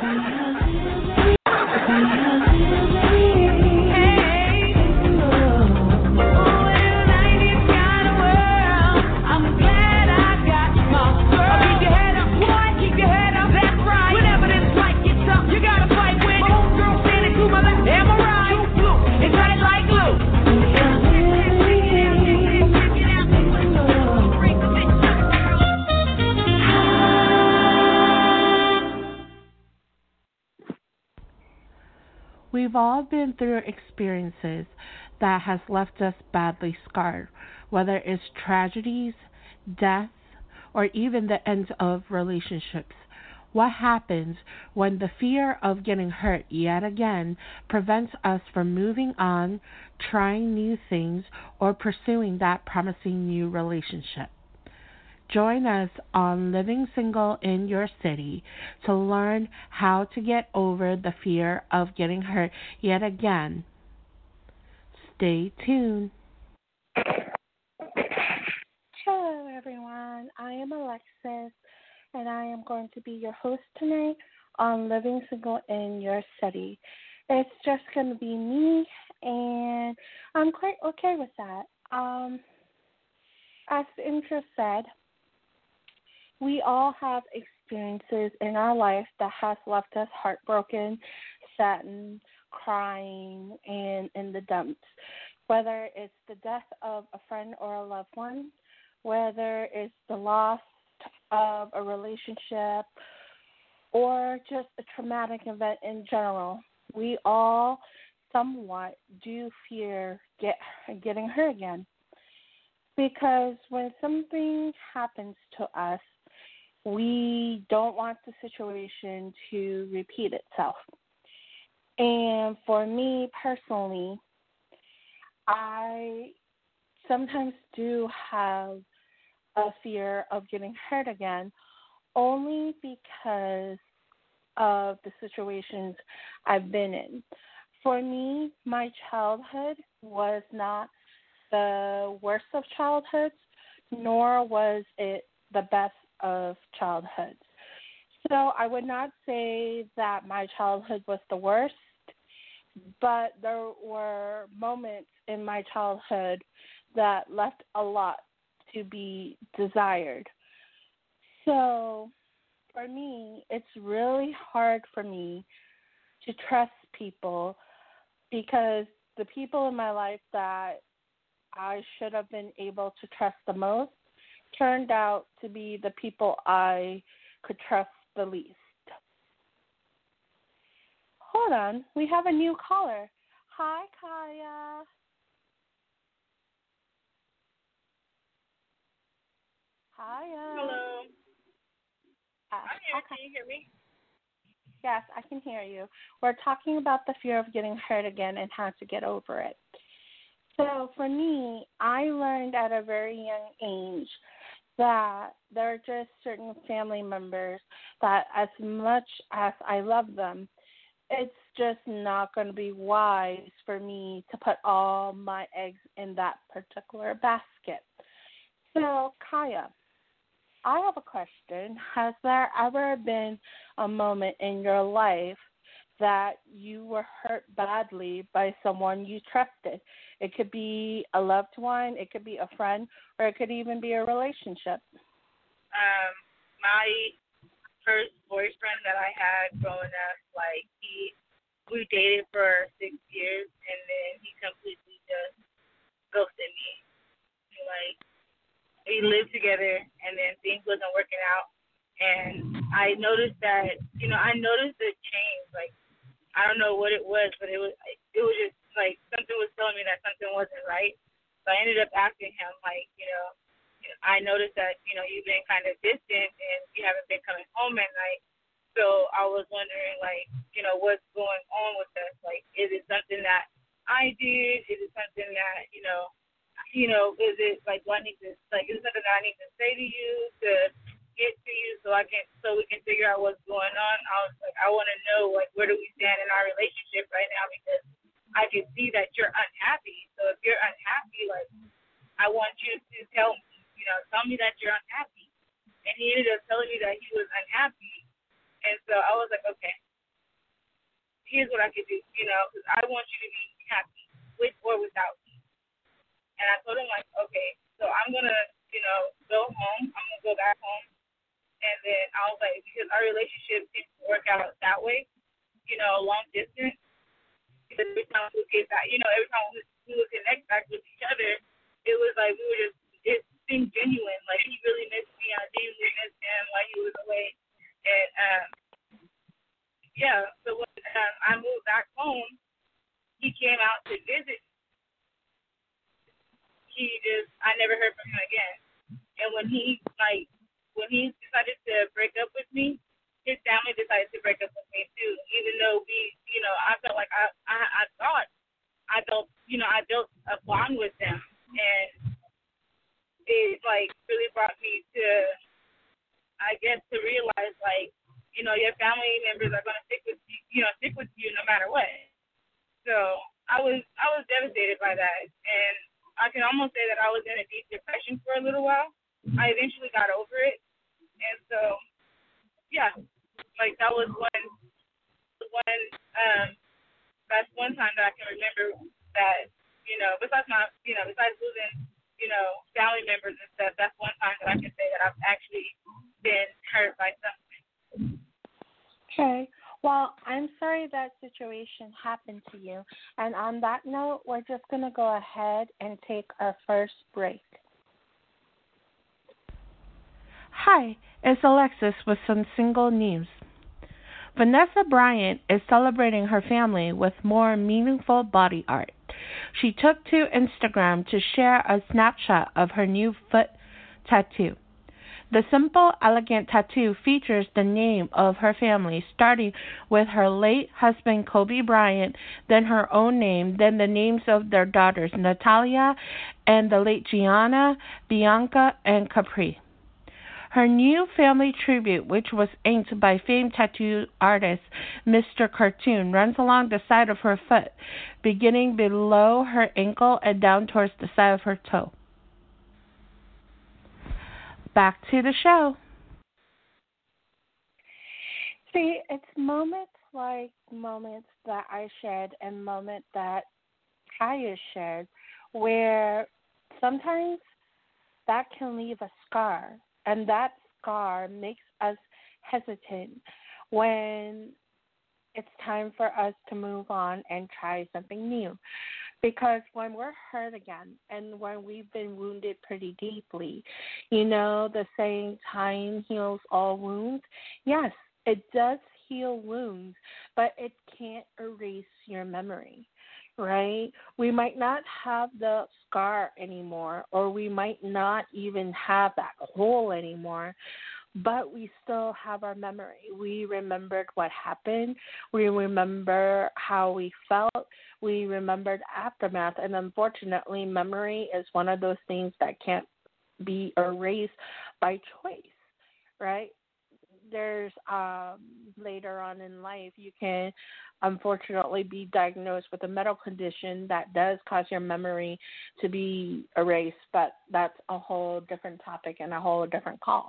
We've all been through experiences that has left us badly scarred, whether it's tragedies, death, or even the end of relationships. What happens when the fear of getting hurt yet again prevents us from moving on, trying new things, or pursuing that promising new relationship? Join us on Living Single in Your City to learn how to get over the fear of getting hurt yet again. Stay tuned. Hello, everyone. I am Alexis, and I am going to be your host tonight on Living Single in Your City. It's just going to be me, and I'm quite okay with that. As the intro said, we all have experiences in our life that has left us heartbroken, saddened, crying, and in the dumps. Whether it's the death of a friend or a loved one, whether it's the loss of a relationship, or just a traumatic event in general, we all somewhat do fear getting hurt again. Because when something happens to us, we don't want the situation to repeat itself. And for me personally, I sometimes do have a fear of getting hurt again, only because of the situations I've been in. For me, my childhood was not the worst of childhoods, nor was it the best of childhoods. So I would not say that my childhood was the worst, but there were moments in my childhood that left a lot to be desired. So for me, it's really hard for me to trust people because the people in my life that I should have been able to trust the most turned out to be the people I could trust the least. Hold on, we have a new caller. Hi, Kaya. Hiya. Hello. I'm here. Okay. Can you hear me? Yes, I can hear you. We're talking about the fear of getting hurt again and how to get over it. So for me, I learned at a very young age that there are just certain family members that as much as I love them, it's just not going to be wise for me to put all my eggs in that particular basket. So, Kaya, I have a question. Has there ever been a moment in your life that you were hurt badly by someone you trusted? It could be a loved one, it could be a friend, or it could even be a relationship. My first boyfriend that I had growing up, we dated for 6 years, and then he completely just ghosted me. We lived together, and then things wasn't working out, and I noticed that, I noticed the change. I don't know what it was, but it was just something was telling me that something wasn't right. So I ended up asking him, I noticed that, you've been kind of distant and you haven't been coming home at night. So I was wondering, what's going on with us? Is it something that I did? Is it something that, is it do I need to, is it something that I need to say to you to get to you so we can figure out what's going on? I was I want to know, where do we stand in our relationship right now, because I can see that you're unhappy. So if you're unhappy, I want you to tell me, tell me that you're unhappy. And he ended up telling me that he was unhappy. And so I was okay. here's what I could do, you know, because I want you to be happy with or without me. And I told him, like, okay, so I'm going to, you know, go home. I'm going to go back home. And then I was like, because our relationship seems to work out that way, you know, long distance. Because every time we would get back, you know, every time we would connect back with each other, it was like we were just, it seemed genuine. Like, he really missed me. I genuinely missed him while he was away. And, yeah, so when I moved back home, he came out to visit. I never heard from him again. And when he decided to break up with me, his family decided to break up with me too. Even though I felt like I thought I built, I built a bond with them, and it like really brought me to, I guess, to realize like, your family members are gonna stick with you no matter what. So I was devastated by that, and I can almost say that I was in a deep depression for a little while. I eventually got over it, and so yeah, like that was one that's one time that I can remember that besides losing family members and stuff, that's one time that I can say that I've actually been hurt by something. Okay. Well, I'm sorry that situation happened to you. And on that note, we're just going to go ahead and take our first break. Hi, it's Alexis with some single news. Vanessa Bryant is celebrating her family with more meaningful body art. She took to Instagram to share a snapshot of her new foot tattoo. The simple, elegant tattoo features the name of her family, starting with her late husband Kobe Bryant, then her own name, then the names of their daughters Natalia and the late Gianna, Bianca, and Capri. Her new family tribute, which was inked by famed tattoo artist Mr. Cartoon, runs along the side of her foot, beginning below her ankle and down towards the side of her toe. Back to the show. See, it's moments that I shared and moments that Kaya shared where sometimes that can leave a scar, and that scar makes us hesitant when it's time for us to move on and try something new. Because when we're hurt again and when we've been wounded pretty deeply, the saying, time heals all wounds. Yes, it does heal wounds, but it can't erase your memory, right? We might not have the scar anymore, or we might not even have that hole anymore, but we still have our memory. We remembered what happened. We remember how we felt. We remembered aftermath. And unfortunately, memory is one of those things that can't be erased by choice, right? There's later on in life, you can unfortunately be diagnosed with a medical condition that does cause your memory to be erased, but that's a whole different topic and a whole different call.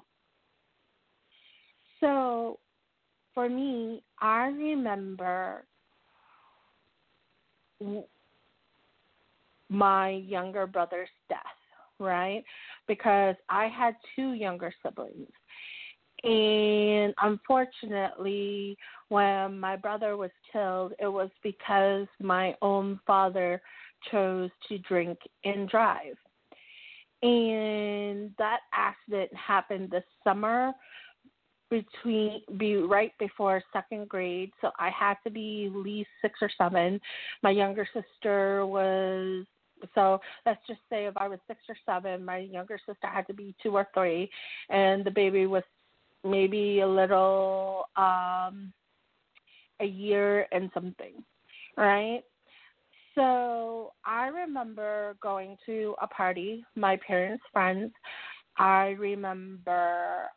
So, for me, I remember my younger brother's death, right? Because I had two younger siblings. And unfortunately, when my brother was killed, it was because my own father chose to drink and drive. And that accident happened this summer right before second grade, so I had to be at least 6 or 7. My younger sister was, so let's just say if I was 6 or 7, my younger sister had to be 2 or 3, and the baby was maybe a little, a year and something, right? So I remember going to a party, my parents' friends. I remember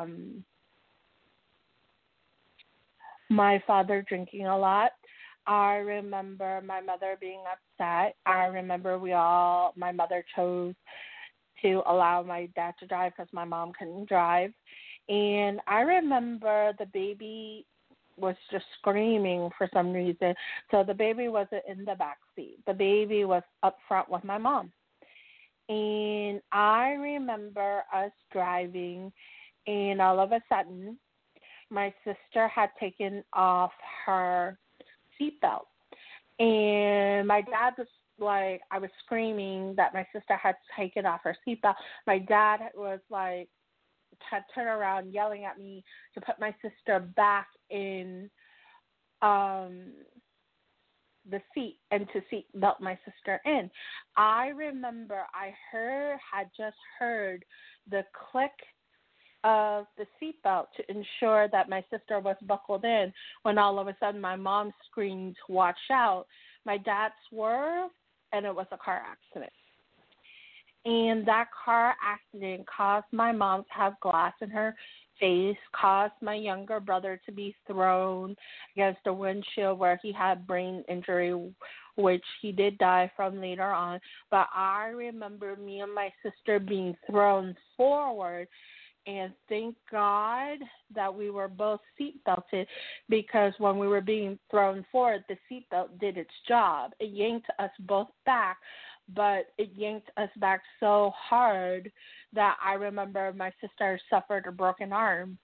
my father drinking a lot. I remember my mother being upset. I remember my mother chose to allow my dad to drive because my mom couldn't drive. And I remember the baby was just screaming for some reason. So the baby wasn't in the back seat. The baby was up front with my mom. And I remember us driving, and all of a sudden, my sister had taken off her seatbelt. And my dad was like, I was screaming that my sister had taken off her seatbelt. My dad was like, had turned around yelling at me to put my sister back in the seat and to seat belt my sister in. I remember I had just heard the click of the seatbelt to ensure that my sister was buckled in when all of a sudden my mom screamed, "Watch out." My dad swerved, and it was a car accident. And that car accident caused my mom to have glass in her face, caused my younger brother to be thrown against the windshield where he had brain injury, which he did die from later on. But I remember me and my sister being thrown forward, and thank God that we were both seat belted, because when we were being thrown forward, the seatbelt did its job. It yanked us both back, but it yanked us back so hard that I remember my sister suffered a broken arm.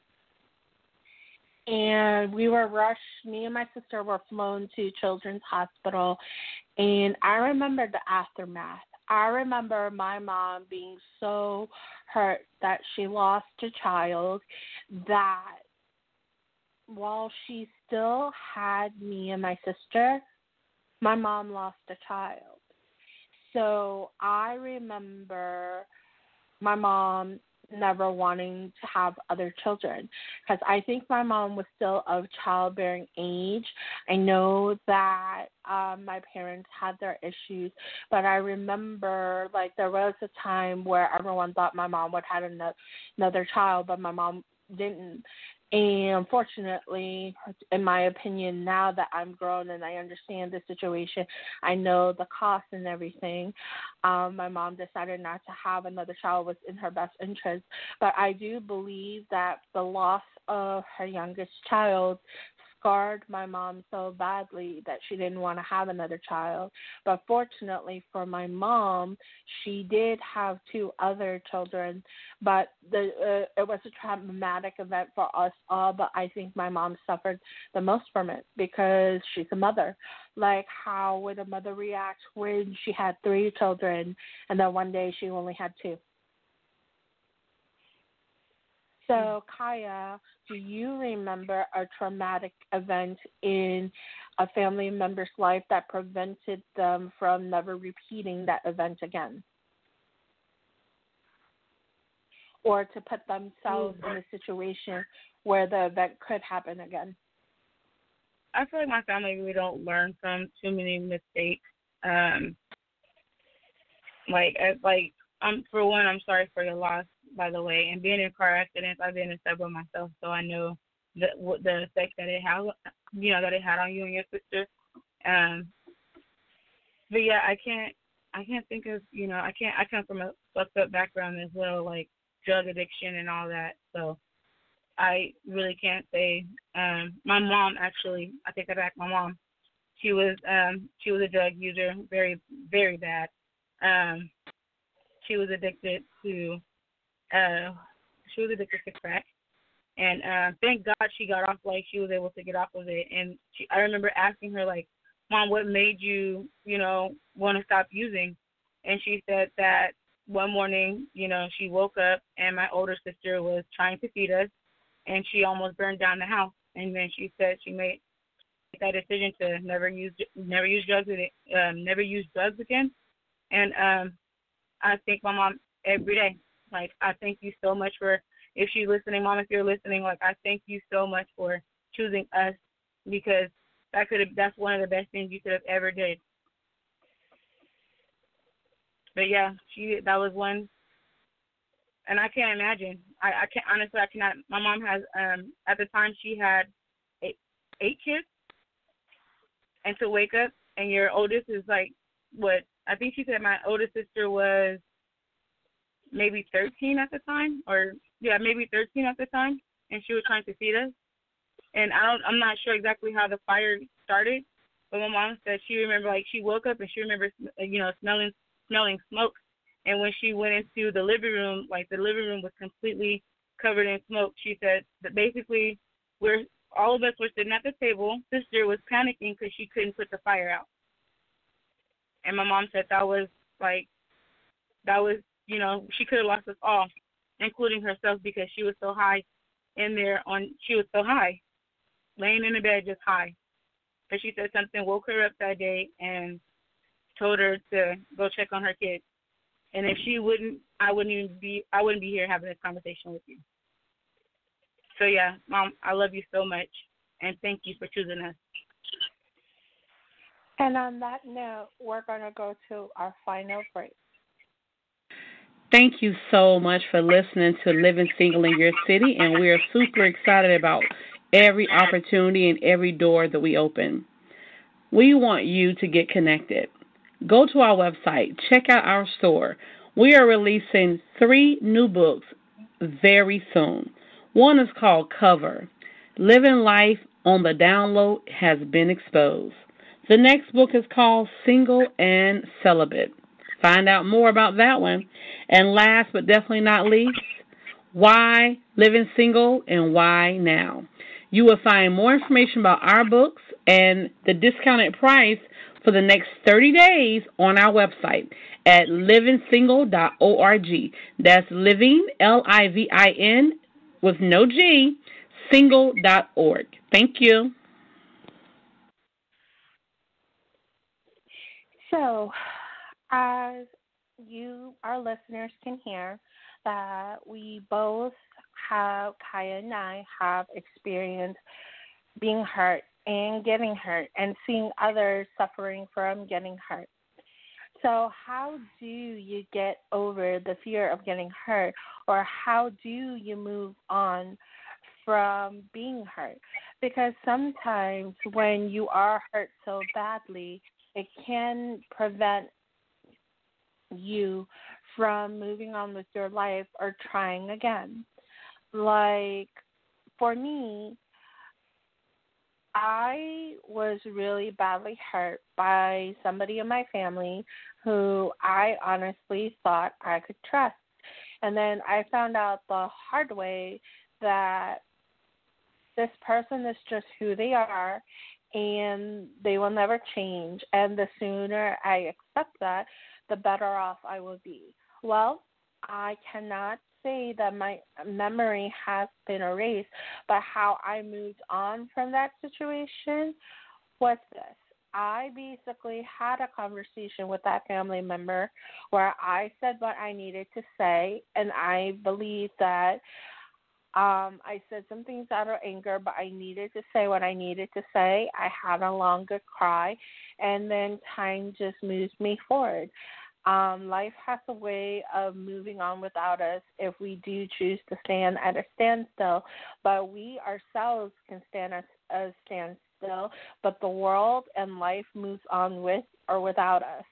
And we were rushed, me and my sister were flown to Children's Hospital, and I remember the aftermath. I remember my mom being so hurt that she lost a child, that while she still had me and my sister, my mom lost a child. So I remember my mom never wanting to have other children, because I think my mom was still of childbearing age. I know that my parents had their issues, but I remember like there was a time where everyone thought my mom would have another child, but my mom didn't. And unfortunately, in my opinion, now that I'm grown and I understand the situation, I know the cost and everything, my mom decided not to have another child was in her best interest. But I do believe that the loss of her youngest child scarred my mom so badly that she didn't want to have another child. But fortunately for my mom, she did have 2 other children, but it was a traumatic event for us all, but I think my mom suffered the most from it because she's a mother. Like, how would a mother react when she had 3 children and then one day she only had 2? So, Kaya, do you remember a traumatic event in a family member's life that prevented them from never repeating that event again? Or to put themselves in a situation where the event could happen again? I feel like my family really don't learn from too many mistakes. For one, I'm sorry for your loss, by the way. And being in car accidents, I've been in several myself, so I know the effect that it had, that it had on you and your sister. But yeah, I can't think of, I come from a fucked up background as well, like drug addiction and all that. So I really can't say. My mom, actually, I take that back. My mom, she was a drug user, very, very bad. She was addicted to crack, and thank God she got off. Like, she was able to get off of it. And I remember asking her, like, Mom, what made you, want to stop using? And she said that one morning, she woke up and my older sister was trying to feed us, and she almost burned down the house. And then she said she made that decision to never use drugs again. And I thank my mom every day. Like, I thank you so much for, if she's listening, Mom, if you're listening, like, I thank you so much for choosing us, because that's one of the best things you could have ever did. But yeah, that was one, and I can't imagine. I can't, honestly, I cannot. My mom has, at the time she had eight kids, and to wake up and your oldest is like, what, I think she said my oldest sister was maybe 13 at the time, maybe 13 at the time, and she was trying to feed us. And I'm not sure exactly how the fire started, but my mom said she remember like she woke up and she remembers smelling smoke. And when she went into the living room, like the living room was completely covered in smoke. She said that basically all of us were sitting at the table. Sister was panicking because she couldn't put the fire out. And my mom said she could have lost us all, including herself, because she was so high she was so high, laying in the bed just high. But she said something woke her up that day and told her to go check on her kids. And if she wouldn't, I wouldn't be here having this conversation with you. So yeah, Mom, I love you so much, and thank you for choosing us. And on that note, we're going to go to our final break. Thank you so much for listening to Living Single in Your City, and we are super excited about every opportunity and every door that we open. We want you to get connected. Go to our website, check out our store. We are releasing 3 new books very soon. One is called Cover. Living Life on the Download Has Been Exposed. The next book is called Single and Celibate. Find out more about that one. And last but definitely not least, Why Living Single and Why Now. You will find more information about our books and the discounted price for the next 30 days on our website at livingsingle.org. That's living, Livin, with no G, single.org. Thank you. So, as you, our listeners, can hear, that we both Kaya and I have experienced being hurt and getting hurt and seeing others suffering from getting hurt. So how do you get over the fear of getting hurt, or how do you move on from being hurt? Because sometimes when you are hurt so badly, it can prevent you from moving on with your life or trying again. Like, for me, I was really badly hurt by somebody in my family who I honestly thought I could trust. And then I found out the hard way that this person is just who they are and they will never change. And the sooner I accept that, the better off I will be. Well, I cannot say that my memory has been erased, but how I moved on from that situation was this. I basically had a conversation with that family member where I said what I needed to say, and I believe that I said some things out of anger, but I needed to say what I needed to say. I had a long, good cry, and then time just moves me forward. Life has a way of moving on without us if we do choose to stand at a standstill, but we ourselves can stand at a standstill, but the world and life moves on with or without us.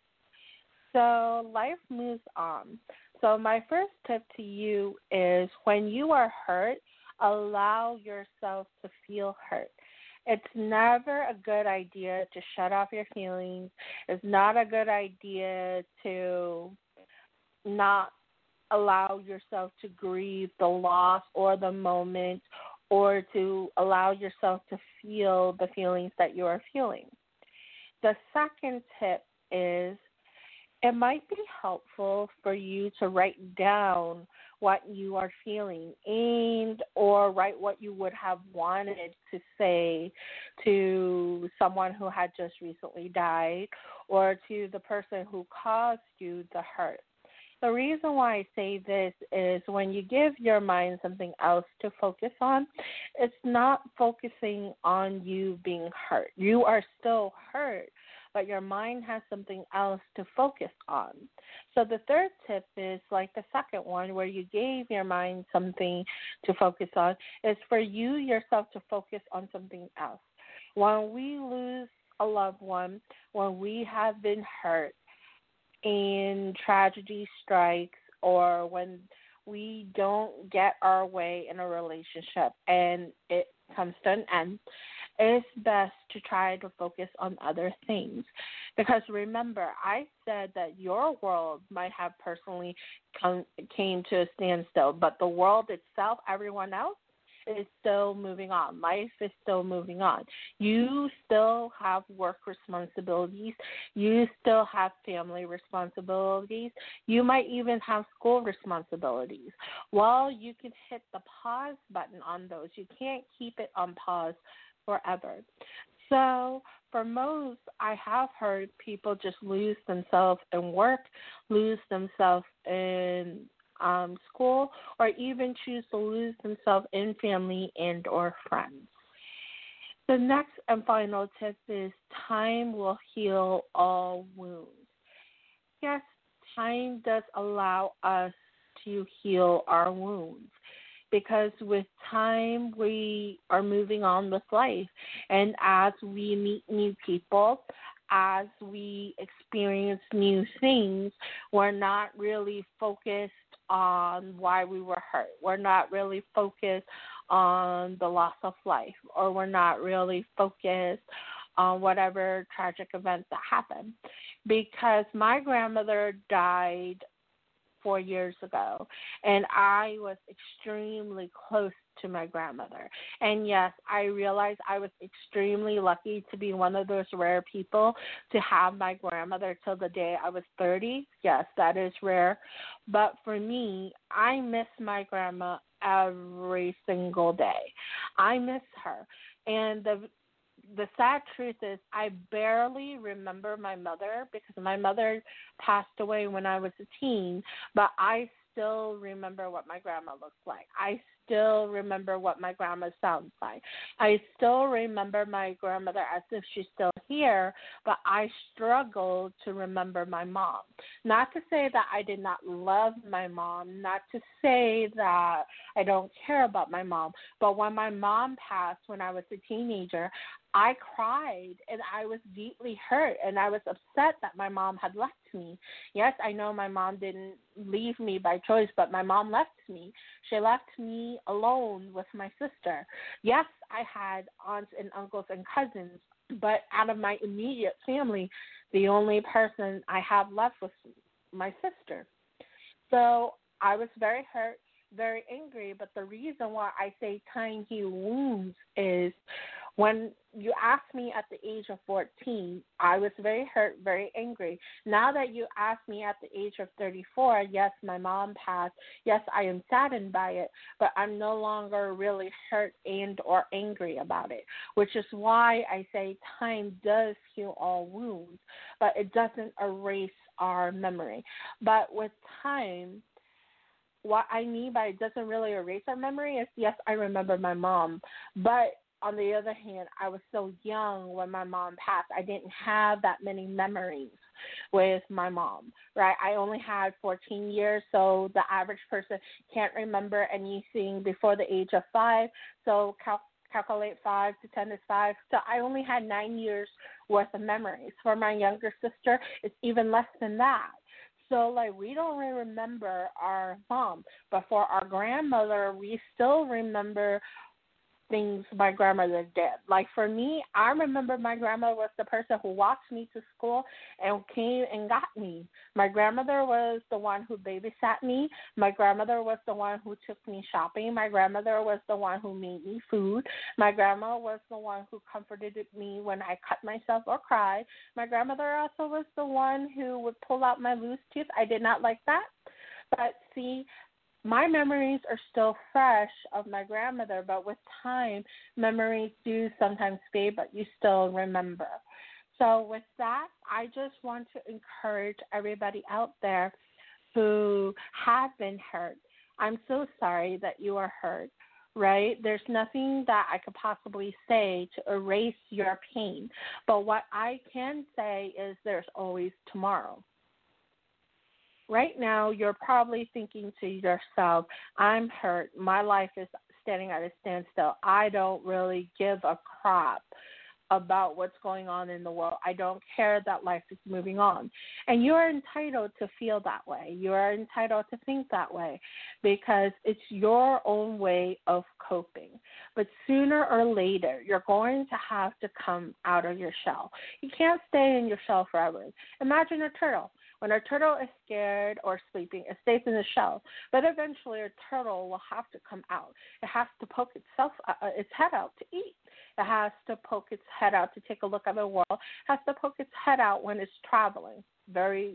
So life moves on. So my first tip to you is when you are hurt, allow yourself to feel hurt. It's never a good idea to shut off your feelings. It's not a good idea to not allow yourself to grieve the loss or the moment, or to allow yourself to feel the feelings that you are feeling. The second tip is it might be helpful for you to write down what you are feeling and or write what you would have wanted to say to someone who had just recently died or to the person who caused you the hurt. The reason why I say this is when you give your mind something else to focus on, it's not focusing on you being hurt. You are still hurt, but your mind has something else to focus on. So the third tip is like the second one where you gave your mind something to focus on, is for you yourself to focus on something else. When we lose a loved one, when we have been hurt and tragedy strikes, or when we don't get our way in a relationship and it comes to an end, it's best to try to focus on other things. Because remember, I said that your world might have personally came to a standstill, but the world itself, everyone else, is still moving on. Life is still moving on. You still have work responsibilities. You still have family responsibilities. You might even have school responsibilities. Well, you can hit the pause button on those. You can't keep it on pause forever. So for most, I have heard people just lose themselves in work, lose themselves in school, or even choose to lose themselves in family and or friends. The next and final tip is time will heal all wounds. Yes, time does allow us to heal our wounds, because with time we are moving on with life, and as we meet new people, as we experience new things, we're not really focused on why we were hurt. We're not really focused on the loss of life, or we're not really focused on whatever tragic event that happened. Because my grandmother died 4 years ago, and I was extremely close to my grandmother. And yes, I realized I was extremely lucky to be one of those rare people to have my grandmother till the day I was 30. Yes, that is rare. But for me, I miss my grandma every single day. I miss her. And the sad truth is I barely remember my mother, because my mother passed away when I was a teen, but I still remember what my grandma looks like. I still remember what my grandma sounds like. I still remember my grandmother as if she's still here, but I struggle to remember my mom. Not to say that I did not love my mom, not to say that I don't care about my mom, but when my mom passed when I was a teenager, I cried, and I was deeply hurt, and I was upset that my mom had left me. Yes, I know my mom didn't leave me by choice, but my mom left me. She left me alone with my sister. Yes, I had aunts and uncles and cousins, but out of my immediate family, the only person I have left was my sister. So I was very hurt, very angry, but the reason why I say time heals wounds is when you asked me at the age of 14, I was very hurt, very angry. Now that you ask me at the age of 34, yes, my mom passed. Yes, I am saddened by it, but I'm no longer really hurt and or angry about it, which is why I say time does heal all wounds, but it doesn't erase our memory. But with time, what I mean by it doesn't really erase our memory is, yes, I remember my mom, but on the other hand, I was so young when my mom passed. I didn't have that many memories with my mom, right? I only had 14 years, so the average person can't remember anything before the age of 5. So calculate 5 to 10 is 5. So I only had 9 years worth of memories. For my younger sister, it's even less than that. So, like, we don't really remember our mom, but for our grandmother, we still remember things my grandmother did. Like for me, I remember my grandmother was the person who walked me to school and came and got me. My grandmother was the one who babysat me. My grandmother was the one who took me shopping. My grandmother was the one who made me food. My grandma was the one who comforted me when I cut myself or cried. My grandmother also was the one who would pull out my loose tooth. I did not like that. But see, my memories are still fresh of my grandmother, but with time, memories do sometimes fade, but you still remember. So with that, I just want to encourage everybody out there who have been hurt. I'm so sorry that you are hurt, right? There's nothing that I could possibly say to erase your pain. But what I can say is there's always tomorrow. Right now, you're probably thinking to yourself, I'm hurt. My life is standing at a standstill. I don't really give a crap about what's going on in the world. I don't care that life is moving on. And you are entitled to feel that way. You are entitled to think that way because it's your own way of coping. But sooner or later, you're going to have to come out of your shell. You can't stay in your shell forever. Imagine a turtle. When a turtle is scared or sleeping, it stays in the shell. But eventually a turtle will have to come out. It has to poke its head out to eat. It has to poke its head out to take a look at the world. It has to poke its head out when it's traveling, very,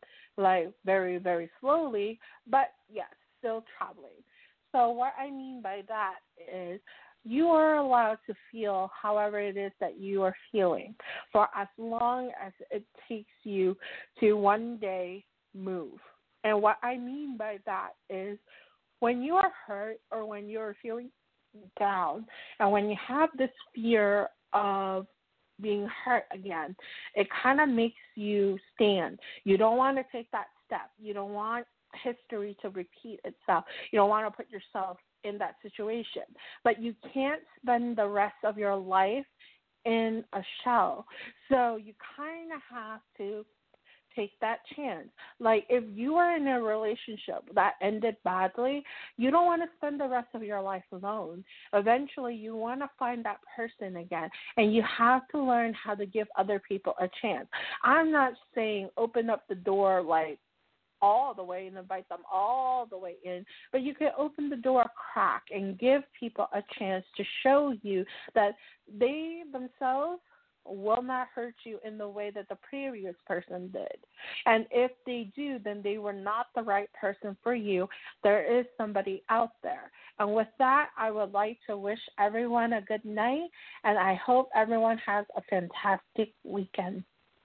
very slowly, but yes, still traveling. So what I mean by that is you are allowed to feel however it is that you are feeling for as long as it takes you to one day move. And what I mean by that is when you are hurt or when you're feeling down and when you have this fear of being hurt again, it kind of makes you stand. You don't want to take that step. You don't want history to repeat itself. You don't want to put yourself in that situation. But you can't spend the rest of your life in a shell. So you kind of have to take that chance. Like if you are in a relationship that ended badly, you don't want to spend the rest of your life alone. Eventually you want to find that person again, and you have to learn how to give other people a chance. I'm not saying open up the door like all the way and invite them all the way in, but you can open the door a crack and give people a chance to show you that they themselves will not hurt you in the way that the previous person did. And if they do, then they were not the right person for you. There is somebody out there. And with that, I would like to wish everyone a good night, and I hope everyone has a fantastic weekend.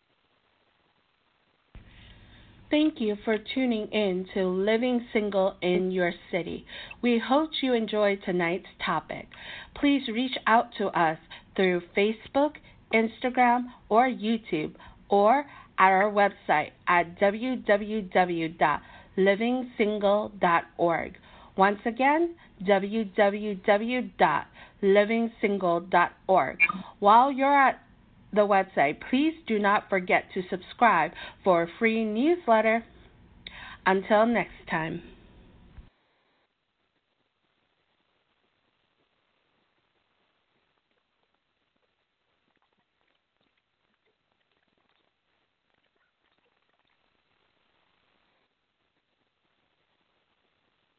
Thank you for tuning in to Living Single in Your City. We hope you enjoyed tonight's topic. Please reach out to us through Facebook, Instagram, or YouTube, or at our website at www.livingsingle.org. Once again, www.livingsingle.org. While you're at the website, please do not forget to subscribe for a free newsletter. Until next time.